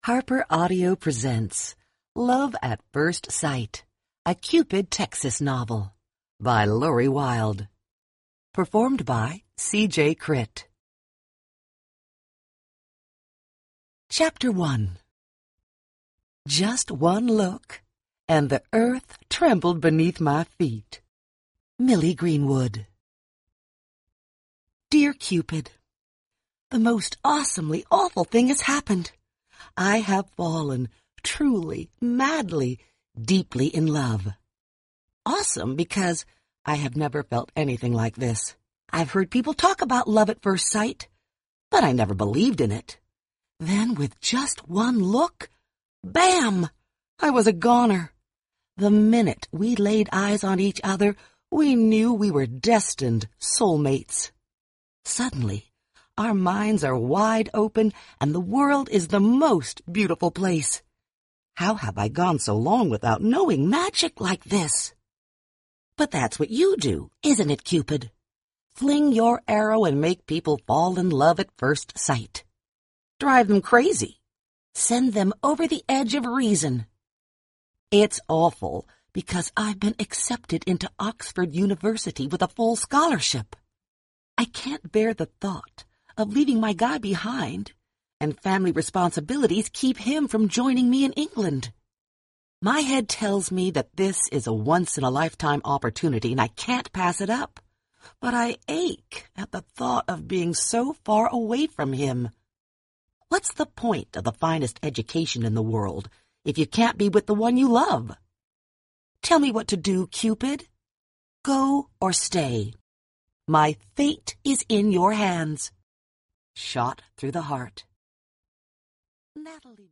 Harper Audio presents Love at First Sight, a Cupid Texas novel by Lori Wilde. Performed by C.J. Critt. Chapter 1. Just one look, and the earth trembled beneath my feet. Millie Greenwood. Dear Cupid, the most awesomely awful thing has happened. I have fallen, truly, madly, deeply in love. Awesome because I have never felt anything like this. I've heard people talk about love at first sight, but I never believed in it. Then with just one look, bam! I was a goner. The minute we laid eyes on each other, we knew we were destined soulmates. Suddenly, our minds are wide open, and the world is the most beautiful place. How have I gone so long without knowing magic like this? But that's what you do, isn't it, Cupid? Fling your arrow and make people fall in love at first sight. Drive them crazy. Send them over the edge of reason. It's awful because I've been accepted into Oxford University with a full scholarship. I can't bear the thought of leaving my guy behind, and family responsibilities keep him from joining me in England. My head tells me that this is a once-in-a-lifetime opportunity and I can't pass it up, but I ache at the thought of being so far away from him. What's the point of the finest education in the world if you can't be with the one you love? Tell me what to do, Cupid. Go or stay. My fate is in your hands. Shot through the heart. Natalie.